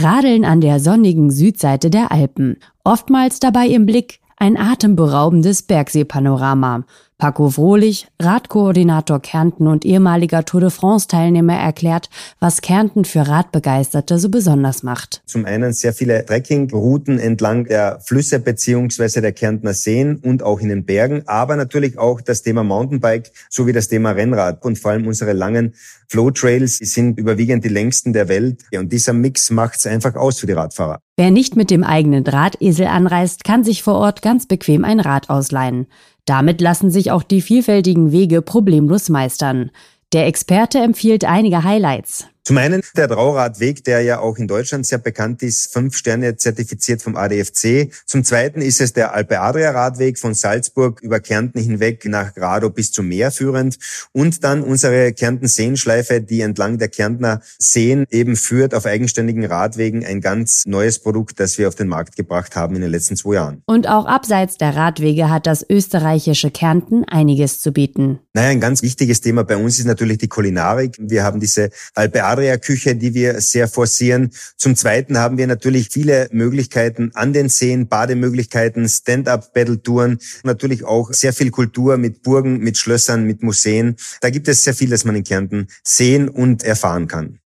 Radeln an der sonnigen Südseite der Alpen. Oftmals dabei im Blick ein atemberaubendes Bergseepanorama. Paco Frohlich, Radkoordinator Kärnten und ehemaliger Tour de France-Teilnehmer, erklärt, was Kärnten für Radbegeisterte so besonders macht. Zum einen sehr viele Trekkingrouten entlang der Flüsse bzw. der Kärntner Seen und auch in den Bergen, aber natürlich auch das Thema Mountainbike sowie das Thema Rennrad und vor allem unsere langen Flow-Trails sind überwiegend die längsten der Welt. Und dieser Mix macht's einfach aus für die Radfahrer. Wer nicht mit dem eigenen Drahtesel anreist, kann sich vor Ort ganz bequem ein Rad ausleihen. Damit lassen sich auch die vielfältigen Wege problemlos meistern. Der Experte empfiehlt einige Highlights. Zum einen der Trauradweg, der ja auch in Deutschland sehr bekannt ist, 5 Sterne zertifiziert vom ADFC. Zum zweiten ist es der Alpe-Adria-Radweg von Salzburg über Kärnten hinweg nach Grado bis zum Meer führend. Und dann unsere Kärnten-Seenschleife, die entlang der Kärntner Seen eben führt auf eigenständigen Radwegen. Ein ganz neues Produkt, das wir auf den Markt gebracht haben in den letzten 2 Jahren. Und auch abseits der Radwege hat das österreichische Kärnten einiges zu bieten. Ein ganz wichtiges Thema bei uns ist natürlich die Kulinarik. Wir haben diese Alpe-Adria-Küche, die wir sehr forcieren. Zum Zweiten haben wir natürlich viele Möglichkeiten an den Seen, Bademöglichkeiten, Stand-up-Battle-Touren, natürlich auch sehr viel Kultur mit Burgen, mit Schlössern, mit Museen. Da gibt es sehr viel, das man in Kärnten sehen und erfahren kann.